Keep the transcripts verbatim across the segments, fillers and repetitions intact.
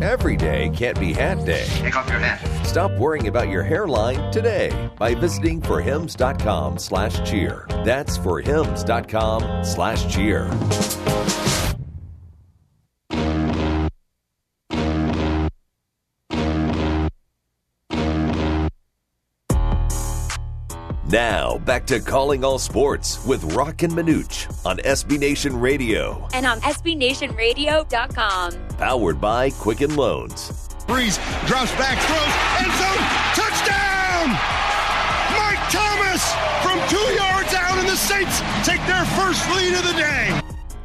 Every day can't be hat day. Take off your hat. Stop worrying about your hairline today by visiting forhims.com slash cheer. That's forhims.com slash cheer. Now, back to Calling All Sports with Rock and Minuch on S B Nation Radio. And on S B Nation Radio dot com. Powered by Quicken Loans. Breeze drops back, throws, end zone, touchdown! Mike Thomas from two yards out, and the Saints take their first lead of the day.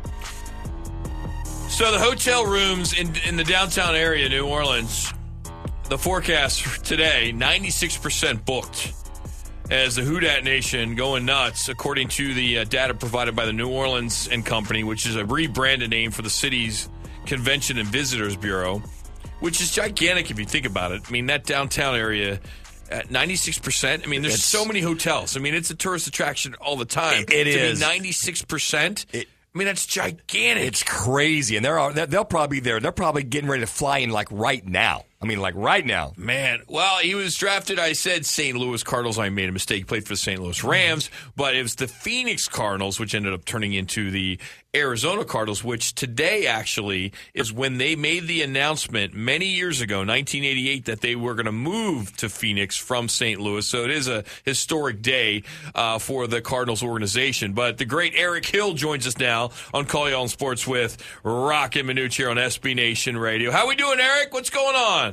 So the hotel rooms in, in the downtown area, New Orleans, the forecast for today, ninety-six percent booked. As the Who Dat Nation going nuts, according to the uh, data provided by the New Orleans and Company, which is a rebranded name for the city's Convention and Visitors Bureau, which is gigantic if you think about it. I mean, that downtown area at ninety-six percent. I mean, there's it's, so many hotels. I mean, it's a tourist attraction all the time. It, it to is. be ninety-six percent. It, I mean, that's gigantic. It's crazy. And they're, they'll probably be there. They're probably getting ready to fly in like right now. I mean, like right now. Man, well, he was drafted, I said Saint Louis Cardinals. I made a mistake. He played for the Saint Louis Rams, but it was the Phoenix Cardinals, which ended up turning into the Arizona Cardinals, which today actually is when they made the announcement many years ago, nineteen eighty-eight, that they were going to move to Phoenix from Saint Louis. So it is a historic day uh, for the Cardinals organization. But the great Eric Hill joins us now on Calling All Sports with Rock and Minuch here on S B Nation Radio. How we doing, Eric? What's going on?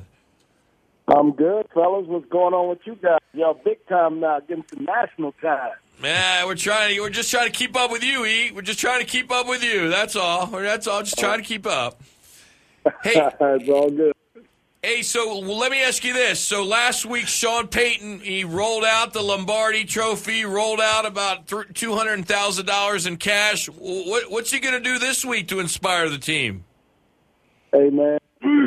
I'm good, fellas. What's going on with you guys? Y'all big time now, getting some national time. Man, we're trying to, we're just trying to keep up with you, E. We're just trying to keep up with you. That's all. That's all. Just trying to keep up. Hey, it's all good. Hey, so well, let me ask you this. So last week, Sean Payton, he rolled out the Lombardi Trophy, rolled out about two hundred thousand dollars in cash. What, what's he going to do this week to inspire the team? Hey, man.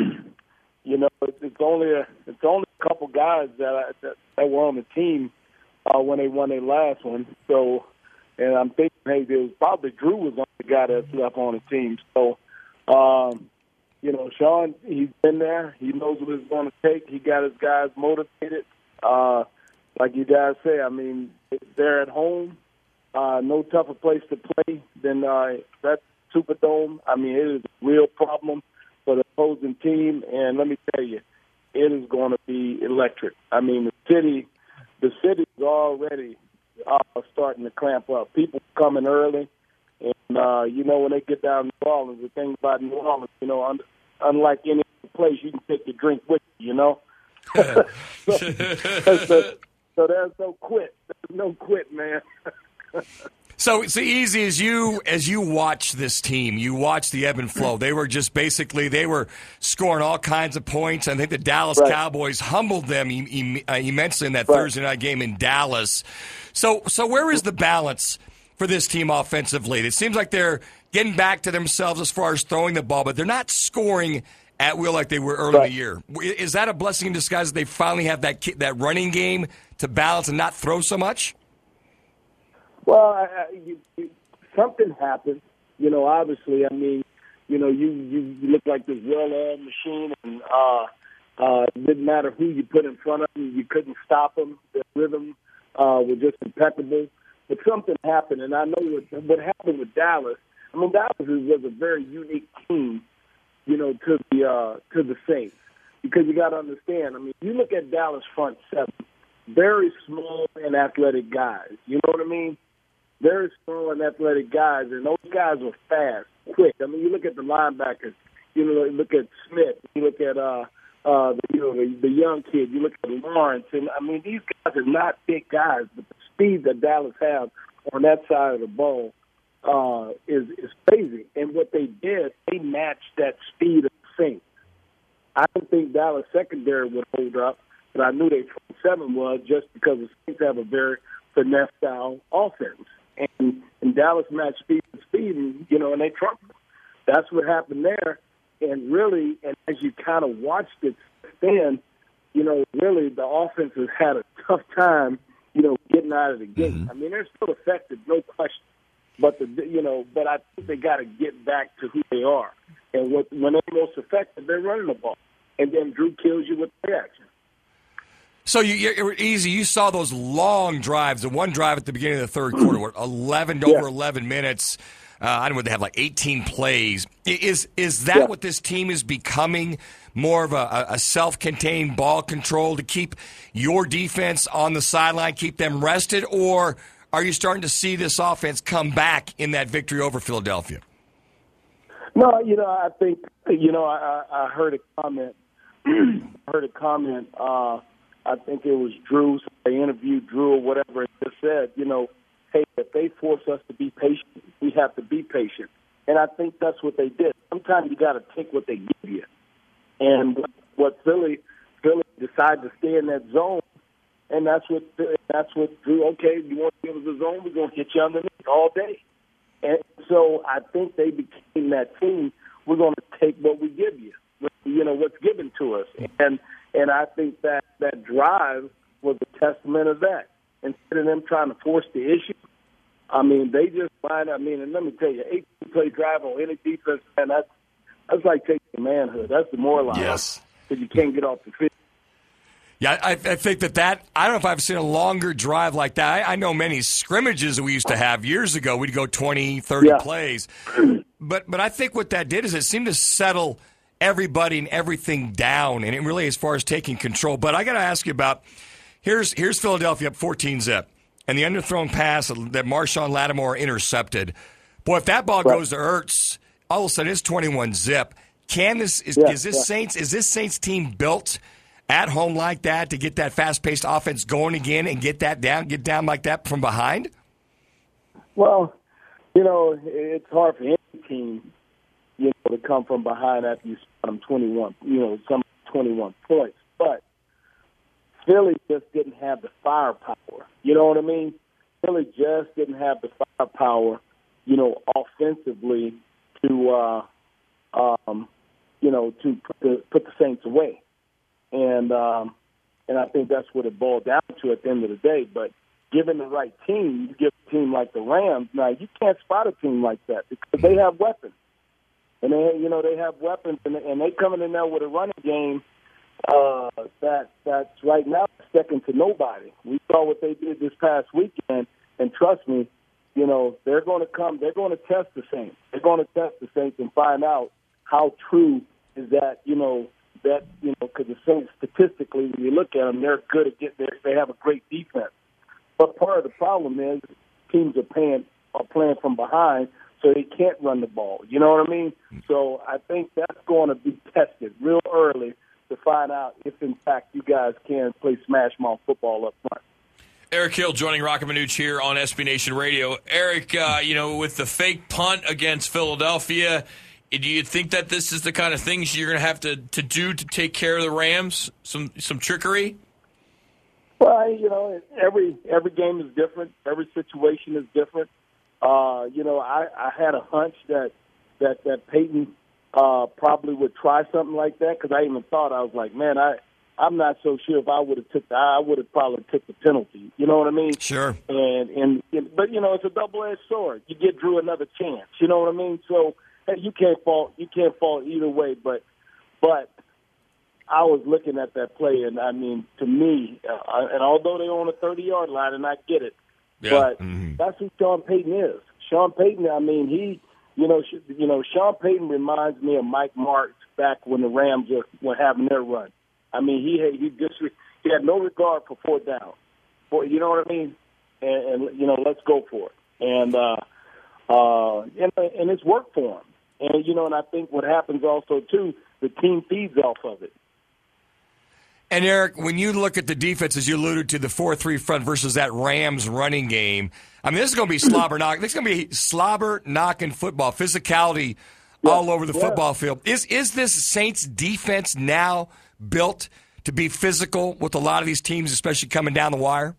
You know, it's, it's only a it's only a couple guys that I, that, that were on the team uh, when they won their last one. So, and I'm thinking, hey, there was probably Drew was the only guy that's left on the team. So, um, you know, Sean, he's been there. He knows what it's going to take. He got his guys motivated. Uh, like you guys say, I mean, they're at home. Uh, no tougher place to play than uh, that Superdome. I mean, it is a real problem for the opposing team, and let me tell you, it is going to be electric. I mean, the city, the city is already uh, starting to clamp up. People coming early, and uh, you know when they get down to New Orleans, the thing about New Orleans, you know, un- unlike any other place, you can take your drink with you. You know, so, so, so there's no quit. There's no quit, man. So it's easy as you as you watch this team, you watch the ebb and flow. They were just basically they were scoring all kinds of points. I think the Dallas right. Cowboys humbled them immensely in that right. Thursday night game in Dallas. So so where is the balance for this team offensively? It seems like they're getting back to themselves as far as throwing the ball, but they're not scoring at will like they were early right. in the year. Is that a blessing in disguise that they finally have that that running game to balance and not throw so much? Well, I, I, you, you, something happened. You know, obviously, I mean, you know, you, you, you look like this well-oiled machine, and uh, uh, it didn't matter who you put in front of them. You couldn't stop them. The rhythm uh, was just impeccable. But something happened, and I know what, what happened with Dallas. I mean, Dallas was a very unique team, you know, to the uh, to the Saints, because you got to understand. I mean, you look at Dallas front seven, very small and athletic guys. You know what I mean? Very small and athletic guys, and those guys were fast, quick. I mean, you look at the linebackers. You know, you look at Smith. You look at uh, uh, the, you know, the, the young kid. You look at Lawrence, and I mean, these guys are not big guys, but the speed that Dallas have on that side of the ball uh, is is crazy. And what they did, they matched that speed of the Saints. I don't think Dallas secondary would hold up, but I knew their front seven was just because the Saints have a very finesse style offense. And, and Dallas matched speed to speed, and, you know, and they trumped them. That's what happened there. And really, and as you kind of watched it then, you know, really the offense has had a tough time, you know, getting out of the gate. Mm-hmm. I mean, they're still effective, no question. But, the you know, but I think they got to get back to who they are. And what, when they're most effective, they're running the ball. and then Drew kills you with play action. So you, you're easy. You saw those long drives. The one drive at the beginning of the third quarter, what, eleven yeah. over eleven minutes. Uh, I don't know. They have like eighteen plays. Is is that yeah. what this team is becoming? More of a, a self-contained ball control to keep your defense on the sideline, keep them rested, or are you starting to see this offense come back in that victory over Philadelphia? No, you know, I think you know, I, I heard a comment. I heard a comment. Uh, I think it was Drew. They interviewed Drew or whatever, and just said, you know, hey, if they force us to be patient, we have to be patient. And I think that's what they did. Sometimes you got to take what they give you. And what Philly, Philly decided to stay in that zone, and that's what that's what Drew. Okay, you want to give us a zone? We're going to hit you underneath all day. And so I think they became that team. We're going to take what we give you, you know, what's given to us. And and I think that that drive was a testament of that. Instead of them trying to force the issue, I mean, they just find. I mean, and let me tell you, eighteen-play drive on any defense, man, that's that's like taking manhood. That's demoralizing. Yes, because you can't get off the field. Yeah, I, I think that that, I don't know if I've seen a longer drive like that. I, I know many scrimmages that we used to have years ago. We'd go twenty, thirty yeah. plays. But but I think what that did is it seemed to settle everybody and everything down, and it really as far as taking control. But I got to ask you about, here's here's Philadelphia up fourteen zip, and the underthrown pass that Marshawn Lattimore intercepted. Boy, if that ball right. goes to Ertz, all of a sudden it's twenty-one zip. Can this is, yeah, is this yeah. Saints is this Saints team built at home like that to get that fast-paced offense going again and get that down, get down like that from behind? Well, you know, it's hard for any team, you know, to come from behind after you spot them twenty-one, you know, some twenty-one points. But Philly just didn't have the firepower. You know what I mean? Philly just didn't have the firepower, you know, offensively to, uh, um, you know, to put the, put the Saints away. And um, and I think that's what it boiled down to at the end of the day. But given the right team, you give a team like the Rams, now you can't spot a team like that because they have weapons. And, they, you know, they have weapons, and, and they coming in there with a running game uh, that that's right now second to nobody. We saw what they did this past weekend, and trust me, you know, they're going to come, they're going to test the Saints. They're going to test the Saints and find out how true is that, you know, that, you know, because the Saints, statistically, when you look at them, they're good at getting there. They have a great defense. But part of the problem is teams are paying are playing from behind, so they can't run the ball. You know what I mean? So I think that's going to be tested real early to find out if, in fact, you guys can play smash mouth football up front. Eric Hill joining Rock and Manuch here on S B Nation Radio. Eric, uh, you know, with the fake punt against Philadelphia, do you think that this is the kind of things you're going to have to, to do to take care of the Rams? Some some trickery? Well, you know, every every game is different. Every situation is different. Uh, you know, I, I had a hunch that that that Peyton uh, probably would try something like that because I even thought I was like, man, I I'm not so sure if I would have took the I would have probably took the penalty. You know what I mean? Sure. And and, and but you know, it's a double edged sword. You get Drew another chance. You know what I mean? So. You can't fault you can't fault either way, but but I was looking at that play, and I mean, to me, uh, and although they're on the thirty-yard line, and I get it, yeah. but mm-hmm. that's who Sean Payton is. Sean Payton, I mean, he, you know, sh- you know, Sean Payton reminds me of Mike Martz back when the Rams were, were having their run. I mean, he had, he just he had no regard for fourth down, for you know what I mean, and, and you know, let's go for it, and uh, uh, and and it's worked for him. And, you know, and I think what happens also, too, the team feeds off of it. And, Eric, when you look at the defense, as you alluded to, the four three front versus that Rams running game, I mean, this is going to be slobber knock. This is going to be slobber knocking football, physicality yeah. all over the yeah. football field. Is is this Saints defense now built to be physical with a lot of these teams, especially coming down the wire?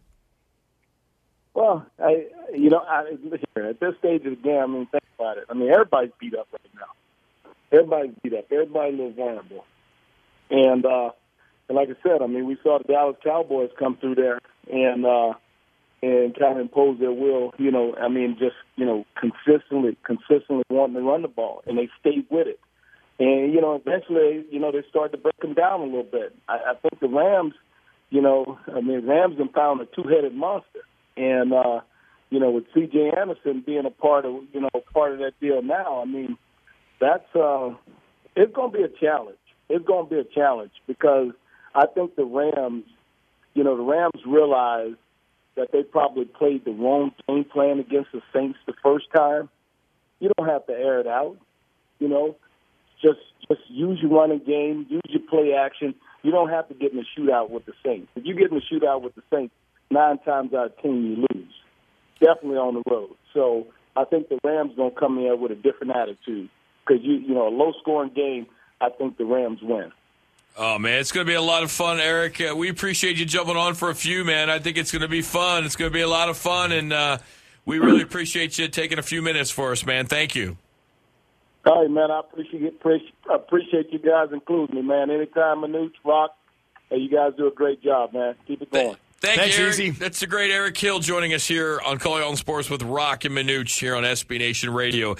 Well, I, you know, I, at this stage of the game, I mean, think about it. I mean, everybody's beat up right now. Everybody's beat up. Everybody's a little vulnerable. And, uh, and like I said, I mean, we saw the Dallas Cowboys come through there and uh, and kind of impose their will, you know, I mean, just, you know, consistently, consistently wanting to run the ball, and they stayed with it. And, you know, eventually, you know, they started to break them down a little bit. I, I think the Rams, you know, I mean, Rams have found a two-headed monster. And, uh, you know, with C J Anderson being a part of, you know, part of that deal now, I mean, that's, uh, it's going to be a challenge. It's going to be a challenge because I think the Rams, you know, the Rams realize that they probably played the wrong game plan against the Saints the first time. You don't have to air it out, you know. Just just use your running game, use your play action. You don't have to get in a shootout with the Saints. If you get in a shootout with the Saints, nine times out of ten you lose, definitely on the road. So I think the Rams going to come in with a different attitude because, you you know, a low-scoring game, I think the Rams win. Oh, man, it's going to be a lot of fun, Eric. Uh, we appreciate you jumping on for a few, man. I think it's going to be fun. It's going to be a lot of fun, and uh, we really appreciate you taking a few minutes for us, man. Thank you. All right, man, I appreciate appreciate, appreciate you guys including me, man. Anytime, Manute, Rock, hey, you guys do a great job, man. Keep it going. Thank Thanks, you, Eric. Easy. That's the great Eric Hill joining us here on Calling All Sports with Rock and Minuch here on S B Nation Radio.